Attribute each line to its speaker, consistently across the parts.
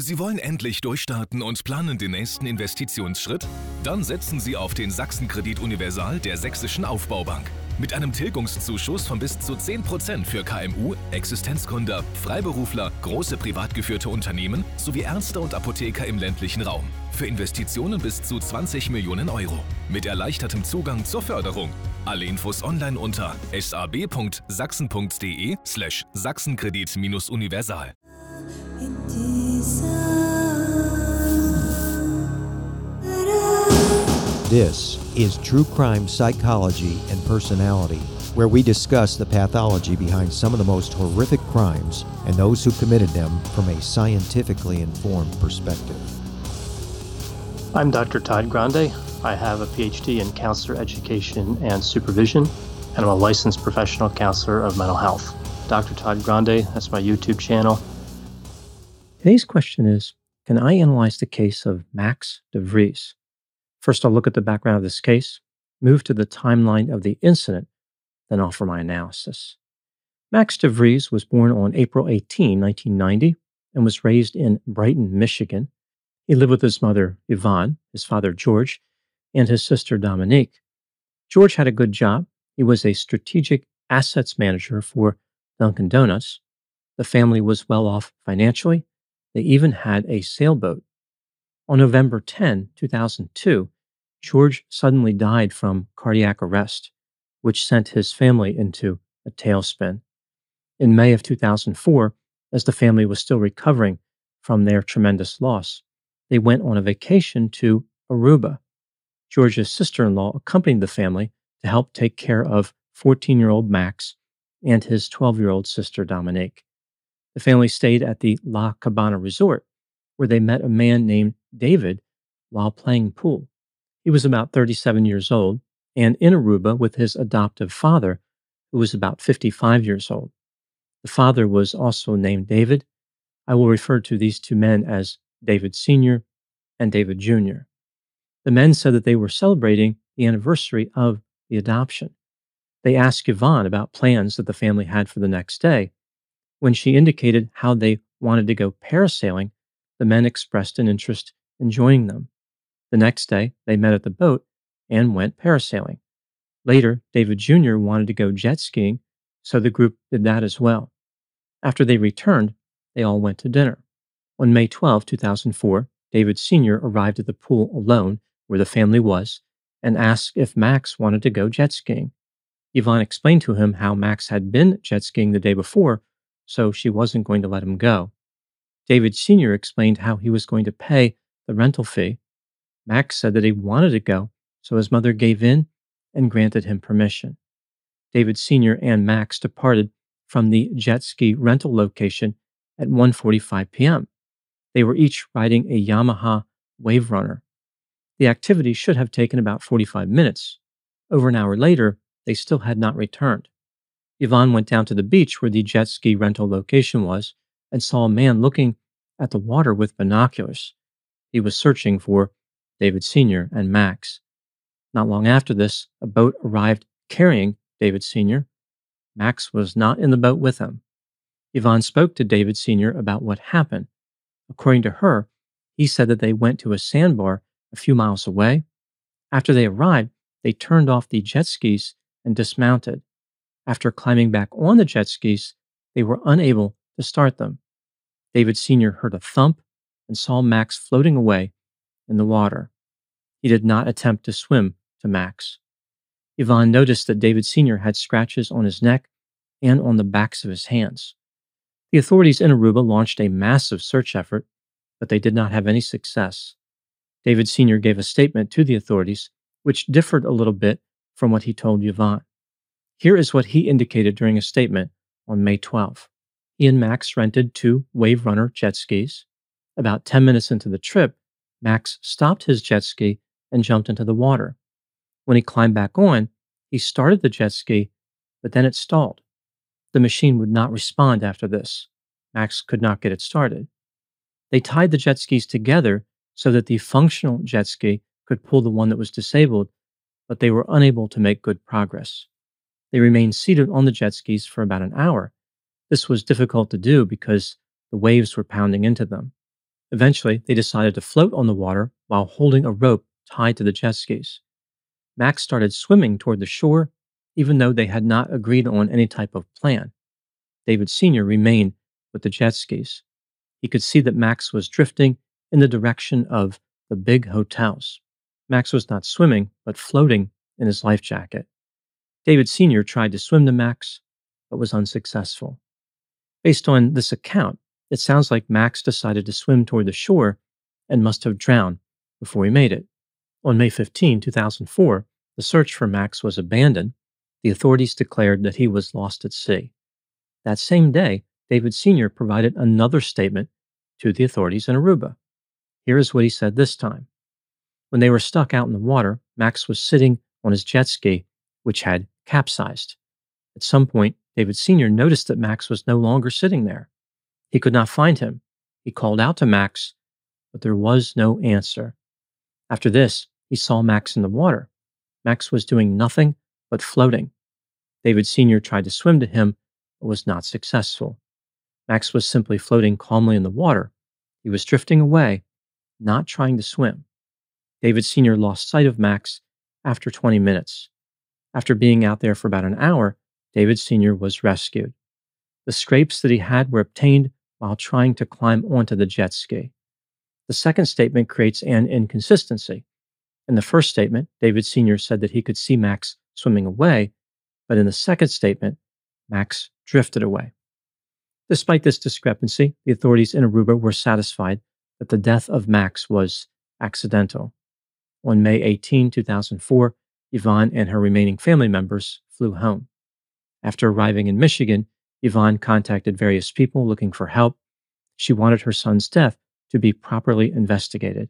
Speaker 1: Sie wollen endlich durchstarten und planen den nächsten Investitionsschritt? Dann setzen Sie auf den Sachsenkredit Universal der Sächsischen Aufbaubank. Mit einem Tilgungszuschuss von bis zu 10% für KMU, Existenzgründer, Freiberufler, große privat geführte Unternehmen sowie Ärzte und Apotheker im ländlichen Raum. Für Investitionen bis zu 20 Millionen Euro. Mit erleichtertem Zugang zur Förderung. Alle Infos online unter sab.sachsen.de/Sachsenkredit-Universal.
Speaker 2: This is True Crime Psychology and Personality, where we discuss the pathology behind some of the most horrific crimes and those who committed them from a scientifically informed perspective.
Speaker 3: I'm Dr. Todd Grande. I have a PhD in counselor education and supervision, and I'm a licensed professional counselor of mental health. Dr. Todd Grande, that's my YouTube channel.
Speaker 4: Today's question is, can I analyze the case of Max de Vries? First, I'll look at the background of this case, move to the timeline of the incident, then offer my analysis. Max de Vries was born on April 18, 1990, and was raised in Brighton, Michigan. He lived with his mother, Yvonne, his father, George, and his sister, Dominique. George had a good job. He was a strategic assets manager for Dunkin' Donuts. The family was well off financially. They even had a sailboat. On November 10, 2002, George suddenly died from cardiac arrest, which sent his family into a tailspin. In May of 2004, as the family was still recovering from their tremendous loss, they went on a vacation to Aruba. George's sister-in-law accompanied the family to help take care of 14-year-old Max and his 12-year-old sister, Dominique. The family stayed at the La Cabana Resort, where they met a man named David while playing pool. He was about 37 years old and in Aruba with his adoptive father, who was about 55 years old. The father was also named David. I will refer to these two men as David Sr. and David Jr. The men said that they were celebrating the anniversary of the adoption. They asked Yvonne about plans that the family had for the next day. When she indicated how they wanted to go parasailing, the men expressed an interest in joining them. The next day, they met at the boat and went parasailing. Later, David Jr. wanted to go jet skiing, so the group did that as well. After they returned, they all went to dinner. On May 12, 2004, David Sr. arrived at the pool alone, where the family was, and asked if Max wanted to go jet skiing. Yvonne explained to him how Max had been jet skiing the day before, so she wasn't going to let him go. David Sr. explained how he was going to pay the rental fee. Max said that he wanted to go, so his mother gave in and granted him permission. David Sr. and Max departed from the jet ski rental location at 1:45 p.m. They were each riding a Yamaha Wave Runner. The activity should have taken about 45 minutes. Over an hour later, they still had not returned. Yvonne went down to the beach where the jet ski rental location was and saw a man looking at the water with binoculars. He was searching for David Sr. and Max. Not long after this, a boat arrived carrying David Sr. Max was not in the boat with him. Yvonne spoke to David Sr. about what happened. According to her, he said that they went to a sandbar a few miles away. After they arrived, they turned off the jet skis and dismounted. After climbing back on the jet skis, they were unable to start them. David Sr. heard a thump and saw Max floating away in the water. He did not attempt to swim to Max. Yvonne noticed that David Sr. had scratches on his neck and on the backs of his hands. The authorities in Aruba launched a massive search effort, but they did not have any success. David Sr. gave a statement to the authorities, which differed a little bit from what he told Yvonne. Here is what he indicated during a statement on May 12. He and Max rented 2 Wave Runner jet skis. About 10 minutes into the trip, Max stopped his jet ski and jumped into the water. When he climbed back on, he started the jet ski, but then it stalled. The machine would not respond after this. Max could not get it started. They tied the jet skis together so that the functional jet ski could pull the one that was disabled, but they were unable to make good progress. They remained seated on the jet skis for about an hour. This was difficult to do because the waves were pounding into them. Eventually, they decided to float on the water while holding a rope tied to the jet skis. Max started swimming toward the shore, even though they had not agreed on any type of plan. David Sr. remained with the jet skis. He could see that Max was drifting in the direction of the big hotels. Max was not swimming, but floating in his life jacket. David Sr. tried to swim to Max, but was unsuccessful. Based on this account, it sounds like Max decided to swim toward the shore and must have drowned before he made it. On May 15, 2004, the search for Max was abandoned. The authorities declared that he was lost at sea. That same day, David Sr. provided another statement to the authorities in Aruba. Here is what he said this time. When they were stuck out in the water, Max was sitting on his jet ski, which had capsized. At some point, David Sr. noticed that Max was no longer sitting there. He could not find him. He called out to Max, but there was no answer. After this, he saw Max in the water. Max was doing nothing but floating. David Sr. tried to swim to him, but was not successful. Max was simply floating calmly in the water. He was drifting away, not trying to swim. David Sr. lost sight of Max after 20 minutes. After being out there for about an hour, David Sr. was rescued. The scrapes that he had were obtained while trying to climb onto the jet ski. The second statement creates an inconsistency. In the first statement, David Sr. said that he could see Max swimming away, but in the second statement, Max drifted away. Despite this discrepancy, the authorities in Aruba were satisfied that the death of Max was accidental. On May 18, 2004, Yvonne and her remaining family members flew home. After arriving in Michigan, Yvonne contacted various people looking for help. She wanted her son's death to be properly investigated.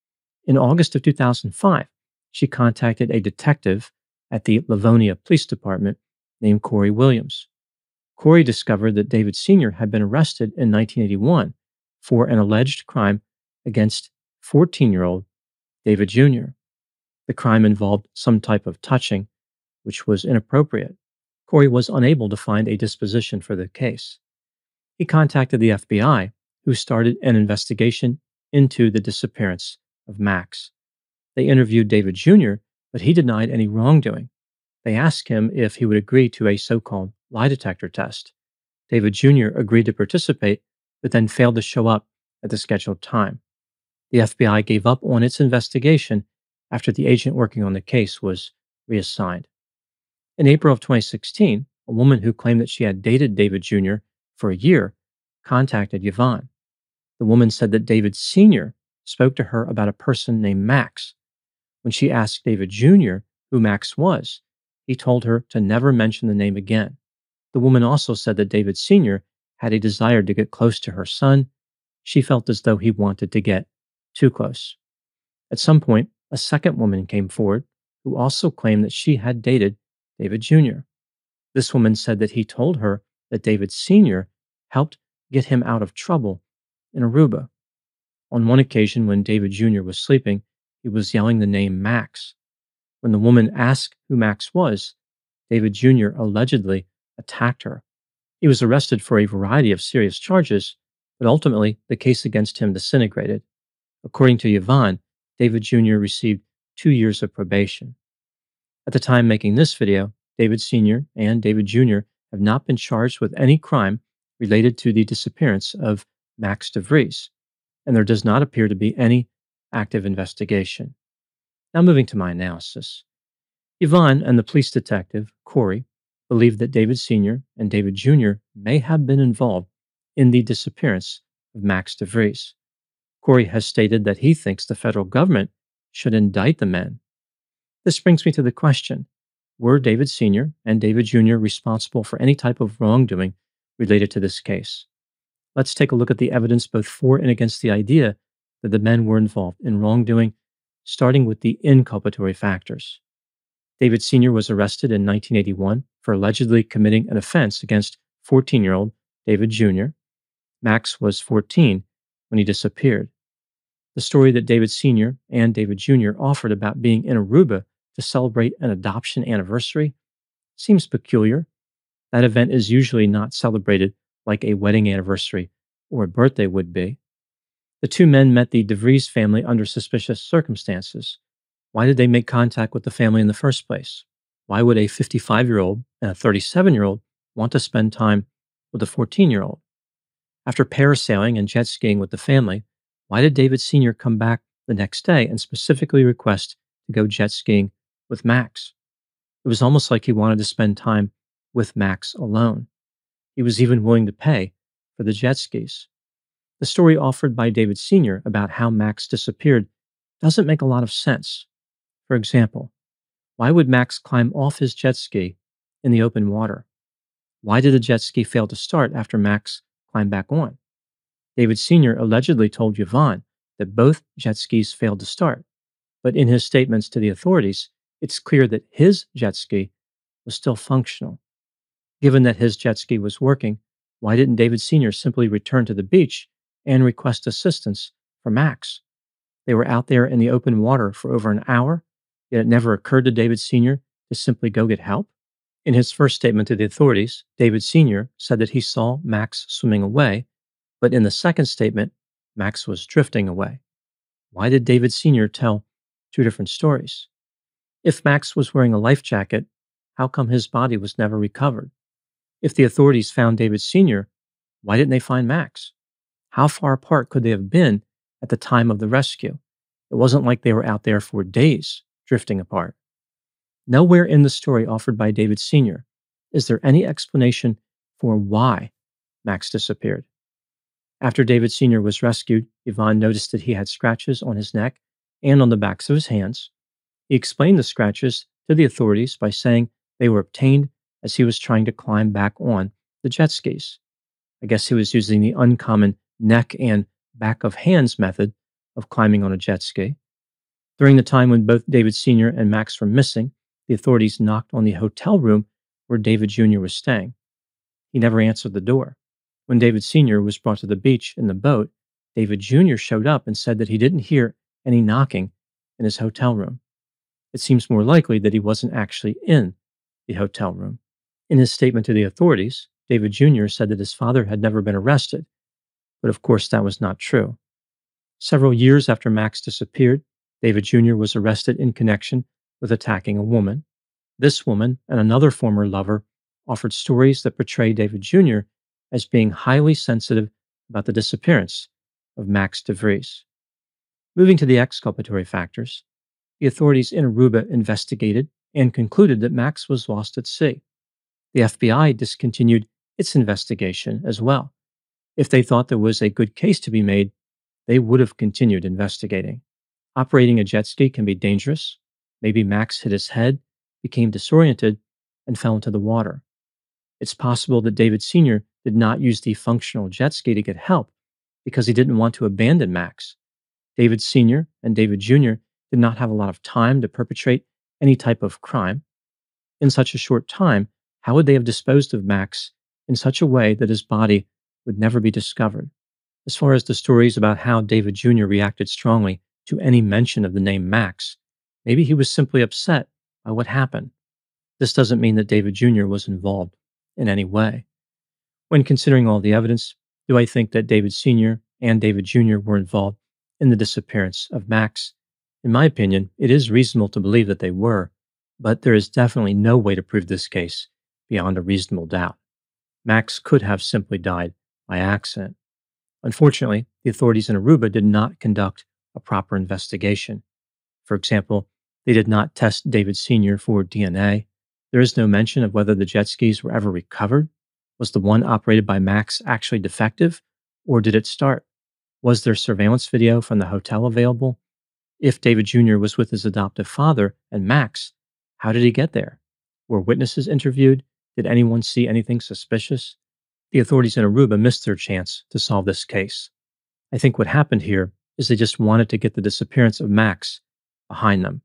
Speaker 4: In August of 2005, she contacted a detective at the Livonia Police Department named Corey Williams. Corey discovered that David Sr. had been arrested in 1981 for an alleged crime against 14-year-old David Jr. The crime involved some type of touching, which was inappropriate. Corey was unable to find a disposition for the case. He contacted the FBI, who started an investigation into the disappearance of Max. They interviewed David Jr., but he denied any wrongdoing. They asked him if he would agree to a so-called lie detector test. David Jr. agreed to participate, but then failed to show up at the scheduled time. The FBI gave up on its investigation after the agent working on the case was reassigned. In April of 2016, a woman who claimed that she had dated David Jr. for a year contacted Yvonne. The woman said that David Sr. spoke to her about a person named Max. When she asked David Jr. who Max was, he told her to never mention the name again. The woman also said that David Sr. had a desire to get close to her son. She felt as though he wanted to get too close. At some point, a second woman came forward who also claimed that she had dated David Jr. This woman said that he told her that David Sr. helped get him out of trouble in Aruba. On one occasion, when David Jr. was sleeping, he was yelling the name Max. When the woman asked who Max was, David Jr. allegedly attacked her. He was arrested for a variety of serious charges, but ultimately the case against him disintegrated. According to Yvonne, David Jr. received 2 years of probation. At the time making this video, David Sr. and David Jr. have not been charged with any crime related to the disappearance of Max DeVries, and there does not appear to be any active investigation. Now moving to my analysis. Yvonne and the police detective, Corey, believe that David Sr. and David Jr. may have been involved in the disappearance of Max DeVries. Corey has stated that he thinks the federal government should indict the men. This brings me to the question, were David Sr. and David Jr. responsible for any type of wrongdoing related to this case? Let's take a look at the evidence both for and against the idea that the men were involved in wrongdoing, starting with the inculpatory factors. David Sr. was arrested in 1981 for allegedly committing an offense against 14-year-old David Jr. Max was 14 when he disappeared. The story that David Sr. and David Jr. offered about being in Aruba to celebrate an adoption anniversary seems peculiar. That event is usually not celebrated like a wedding anniversary or a birthday would be. The two men met the DeVries family under suspicious circumstances. Why did they make contact with the family in the first place? Why would a 55-year-old and a 37-year-old want to spend time with a 14-year-old? After parasailing and jet skiing with the family, why did David Sr. come back the next day and specifically request to go jet skiing with Max? It was almost like he wanted to spend time with Max alone. He was even willing to pay for the jet skis. The story offered by David Sr. about how Max disappeared doesn't make a lot of sense. For example, why would Max climb off his jet ski in the open water? Why did the jet ski fail to start after Max climbed back on? David Sr. allegedly told Yvonne that both jet skis failed to start, but in his statements to the authorities, it's clear that his jet ski was still functional. Given that his jet ski was working, why didn't David Sr. simply return to the beach and request assistance for Max? They were out there in the open water for over an hour, yet it never occurred to David Sr. to simply go get help. In his first statement to the authorities, David Sr. said that he saw Max swimming away, but in the second statement, Max was drifting away. Why did David Sr. tell two different stories? If Max was wearing a life jacket, how come his body was never recovered? If the authorities found David Sr., why didn't they find Max? How far apart could they have been at the time of the rescue? It wasn't like they were out there for days, drifting apart. Nowhere in the story offered by David Sr. is there any explanation for why Max disappeared. After David Sr. was rescued, Yvonne noticed that he had scratches on his neck and on the backs of his hands. He explained the scratches to the authorities by saying they were obtained as he was trying to climb back on the jet skis. I guess he was using the uncommon neck and back of hands method of climbing on a jet ski. During the time when both David Sr. and Max were missing, the authorities knocked on the hotel room where David Jr. was staying. He never answered the door. When David Sr. was brought to the beach in the boat, David Jr. showed up and said that he didn't hear any knocking in his hotel room. It seems more likely that he wasn't actually in the hotel room. In his statement to the authorities, David Jr. said that his father had never been arrested, but of course that was not true. Several years after Max disappeared, David Jr. was arrested in connection with attacking a woman. This woman and another former lover offered stories that portray David Jr. as being highly sensitive about the disappearance of Max DeVries. Moving to the exculpatory factors, the authorities in Aruba investigated and concluded that Max was lost at sea. The FBI discontinued its investigation as well. If they thought there was a good case to be made, they would have continued investigating. Operating a jet ski can be dangerous. Maybe Max hit his head, became disoriented, and fell into the water. It's possible that David Sr. did not use the functional jet ski to get help because he didn't want to abandon Max. David Sr. and David Jr. did not have a lot of time to perpetrate any type of crime. In such a short time, how would they have disposed of Max in such a way that his body would never be discovered? As far as the stories about how David Jr. reacted strongly to any mention of the name Max, maybe he was simply upset by what happened. This doesn't mean that David Jr. was involved in any way. When considering all the evidence, do I think that David Sr. and David Jr. were involved in the disappearance of Max? In my opinion, it is reasonable to believe that they were, but there is definitely no way to prove this case beyond a reasonable doubt. Max could have simply died by accident. Unfortunately, the authorities in Aruba did not conduct a proper investigation. For example, they did not test David Sr. for DNA. There is no mention of whether the jet skis were ever recovered. Was the one operated by Max actually defective, or did it start? Was there surveillance video from the hotel available? If David Jr. was with his adoptive father and Max, how did he get there? Were witnesses interviewed? Did anyone see anything suspicious? The authorities in Aruba missed their chance to solve this case. I think what happened here is they just wanted to get the disappearance of Max behind them.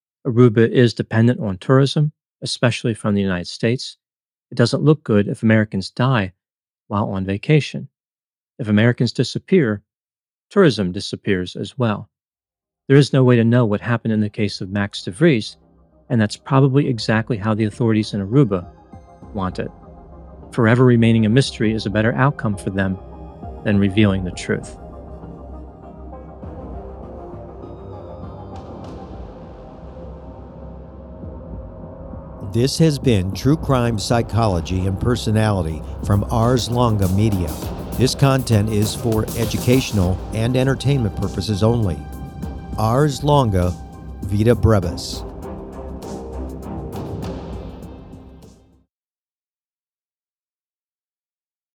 Speaker 4: Aruba is dependent on tourism, especially from the United States. It doesn't look good if Americans die while on vacation. If Americans disappear, tourism disappears as well. There is no way to know what happened in the case of Max DeVries, and that's probably exactly how the authorities in Aruba want it. Forever remaining a mystery is a better outcome for them than revealing the truth.
Speaker 2: This has been True Crime Psychology and Personality from Ars Longa Media. This content is for educational and entertainment purposes only. Ars Longa, Vita Brevis.